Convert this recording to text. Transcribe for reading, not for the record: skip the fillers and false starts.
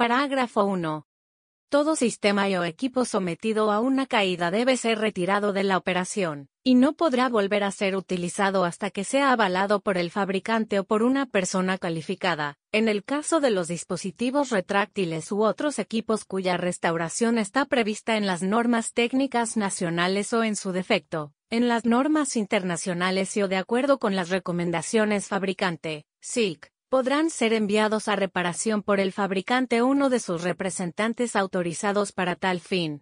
Parágrafo 1. Todo sistema o equipo sometido a una caída debe ser retirado de la operación, y no podrá volver a ser utilizado hasta que sea avalado por el fabricante o por una persona calificada. En el caso de los dispositivos retráctiles u otros equipos cuya restauración está prevista en las normas técnicas nacionales o en su defecto, en las normas internacionales y o de acuerdo con las recomendaciones fabricante, SIC, podrán ser enviados a reparación por el fabricante o uno de sus representantes autorizados para tal fin.